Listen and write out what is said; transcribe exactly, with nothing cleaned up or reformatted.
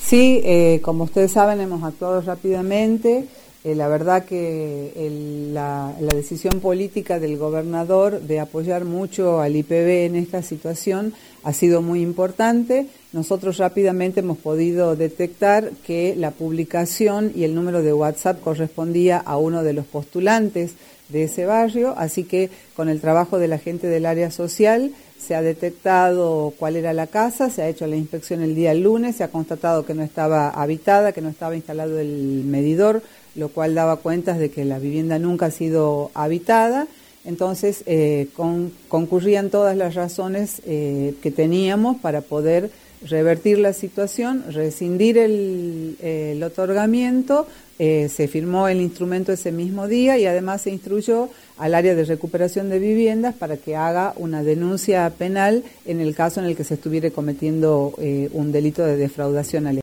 Sí, eh, como ustedes saben, hemos actuado rápidamente. Eh, la verdad que el, la, la decisión política del gobernador de apoyar mucho al I P B en esta situación ha sido muy importante. Nosotros rápidamente hemos podido detectar que la publicación y el número de WhatsApp correspondía a uno de los postulantes de ese barrio, así que con el trabajo de la gente del área social se ha detectado cuál era la casa, se ha hecho la inspección el día lunes, se ha constatado que no estaba habitada, que no estaba instalado el medidor, lo cual daba cuentas de que la vivienda nunca ha sido habitada. Entonces eh, con, concurrían todas las razones eh, que teníamos para poder revertir la situación, rescindir el, el otorgamiento. Eh, se firmó el instrumento ese mismo día y además se instruyó al área de recuperación de viviendas para que haga una denuncia penal en el caso en el que se estuviera cometiendo eh, un delito de defraudación al